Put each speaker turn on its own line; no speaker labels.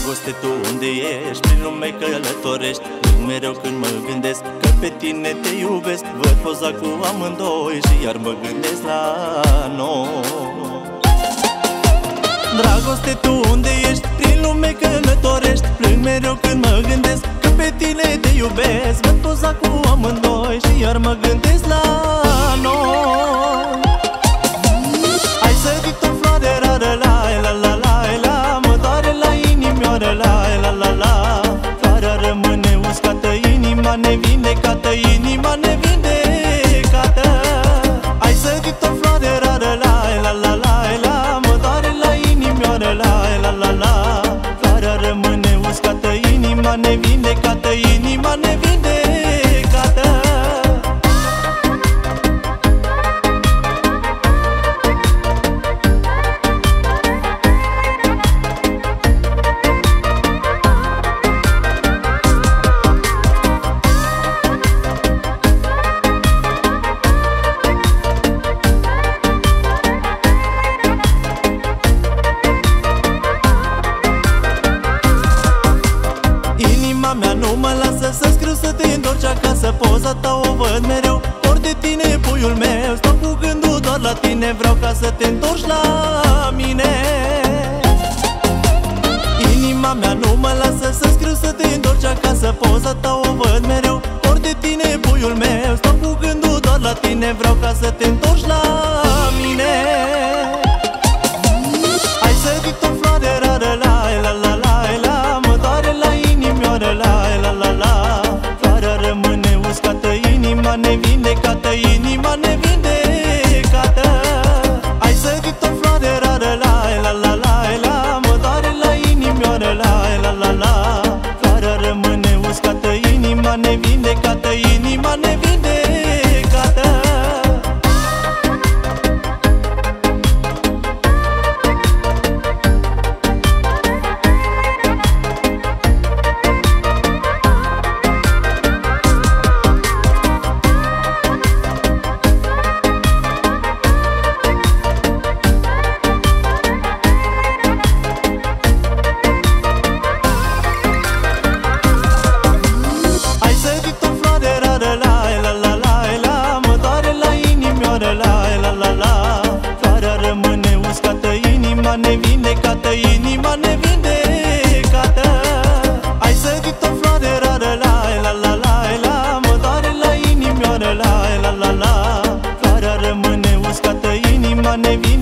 Dragoste, tu unde ești? Prin lume călătorești. Plâng mereu când mă gândesc că pe tine te iubesc. Văd poza cu amândoi și iar mă gândesc la noi. Dragoste, tu unde ești? Prin lume călătorești. Plâng mereu când mă gândesc că pe tine te iubesc. Văd poza cu amândoi și iar mă gândesc la noi. Ai sărit o floare rară, la la la la la. Mă doare la inimioară, la la la la. Floarea rămâne uscată, inima nevindecată, inima nevindecată. Ai sărit o floare rară, la la la la la. Mă doare la inimioară, la la la la. Floarea rămâne uscată, inima nevindecată, inima nevindecată. Mea nu mă lasă să scriu să te întorci acasă. Poza ta o văd mereu, ori de tine puiul meu. Stau cu gândul doar la tine, vreau ca să te întorci la mine. Inima mea nu mă lasă să scriu să te întorci acasă. Poza ta o văd mereu, ori de tine puiul meu. Stau cu gândul doar la tine, vreau ca să te întorci la mine. Ai sărit o floare rară, la la la la la. Mă doare la inimioară, la la la la. Floarea rămâne uscată, inima nevindecată, inima nevindecată. Ai sărit o floare rară, la la la la la. Mă doare la inimioară, la la la la. Floarea rămâne uscată, inima nevindecată, inima nevindecată. Nevindecată, inima nevindecată. Ai sărit o floare rară, la la la la la. Mă doare la inimioară, la la la la. Floarea rămâne uscată, inima nevindecată.